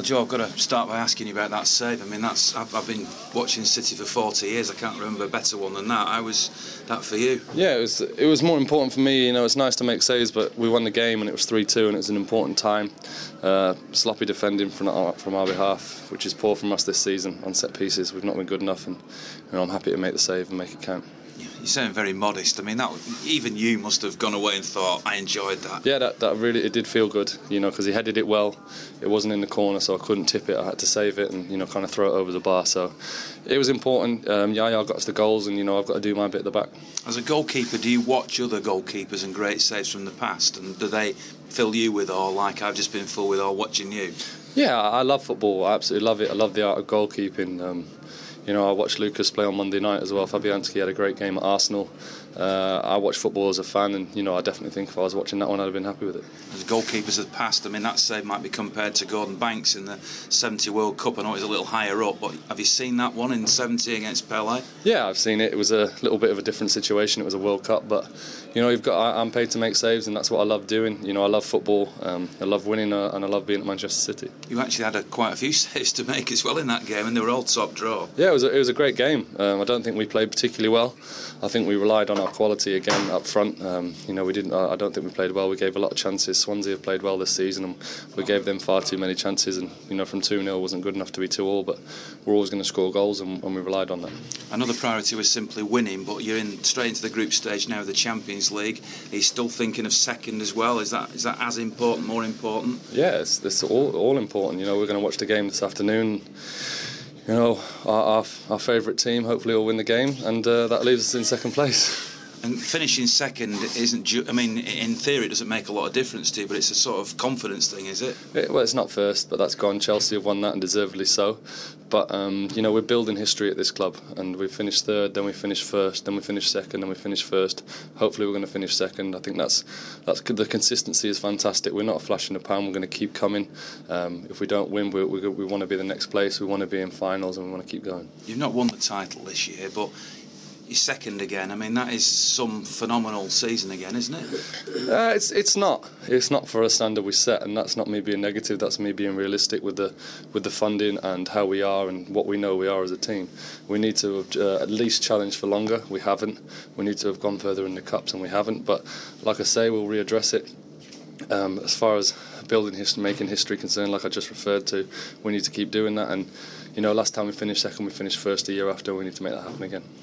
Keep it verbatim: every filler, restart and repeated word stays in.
Well, Joe, I've got to start by asking you about that save. I mean, that's I've, I've been watching City for forty years. I can't remember a better one than that. How was that for you? Yeah, it was. It was more important for me. You know, it's nice to make saves, but we won the game and it was three two, and it was an important time. Uh, sloppy defending from our, from our behalf, which is poor from us this season on set pieces. We've not been good enough, and you know, I'm happy to make the save and make it count. You sound very modest. I mean, that even you must have gone away and thought, I enjoyed that. Yeah, that, that really, it did feel good, you know, because he headed it well. It wasn't in the corner, so I couldn't tip it. I had to save it and, you know, kind of throw it over the bar. So it was important. Um, Yaya got us the goals, and, you know, I've got to do my bit at the back. As a goalkeeper, do you watch other goalkeepers and great saves from the past, and do they fill you with awe like I've just been filled with awe watching you? Yeah, I love football. I absolutely love it. I love the art of goalkeeping. Um, You know, I watched Lucas play on Monday night as well. Fabianski had a great game at Arsenal. Uh, I watch football as a fan, and you know, I definitely think if I was watching that one, I'd have been happy with it. As goalkeepers of the past, I mean, that save might be compared to Gordon Banks in the seventy World Cup. I know he's a little higher up, but have you seen that one in seventy against Pele? Yeah, I've seen it. It was a little bit of a different situation. It was a World Cup, but you know, you've got. I, I'm paid to make saves, and that's what I love doing. You know, I love football. Um, I love winning, uh, and I love being at Manchester City. You actually had a, quite a few saves to make as well in that game, and they were all top draw. Yeah, it was a, it was a great game. Um, I don't think we played particularly well. I think we relied on our quality again up front. Um, you know, we didn't. I don't think we played well. We gave a lot of chances. Swansea have played well this season, and we gave them far too many chances. And you know, from two nil wasn't good enough to be two all. But we're always going to score goals, and, and we relied on that. Another priority was simply winning. But you're in straight into the group stage now of the Champions League. Are you still thinking of second as well? Is that is that as important, more important? Yeah, it's, it's all all important. You know, we're going to watch the game this afternoon. You know, our, our, our favourite team hopefully will win the game, and uh, that leaves us in second place. And finishing second isn't, ju- I mean, in theory it doesn't make a lot of difference to you, but it's a sort of confidence thing, is it? it well, it's not first, but that's gone. Chelsea have won that, and deservedly so. But, um, you know, we're building history at this club, and we finished third, then we finished first, then we finished second, then we finished first. Hopefully we're going to finish second. I think that's, that's the consistency is fantastic. We're not a flash in the pan. We're going to keep coming. Um, if we don't win, we, we, we want to be the next place. We want to be in finals, and we want to keep going. You've not won the title this year, but you're second again. I mean, that is some phenomenal season again, isn't it? Uh, it's it's not. It's not for a standard we set, and that's not me being negative. That's me being realistic with the with the funding and how we are and what we know we are as a team. We need to have uh, at least challenged for longer. We haven't. We need to have gone further in the cups, and we haven't. But like I say, we'll readdress it. Um, as far as building history, making history concerned, like I just referred to, we need to keep doing that. And you know, last time we finished second, we finished first. A year after, we need to make that happen again.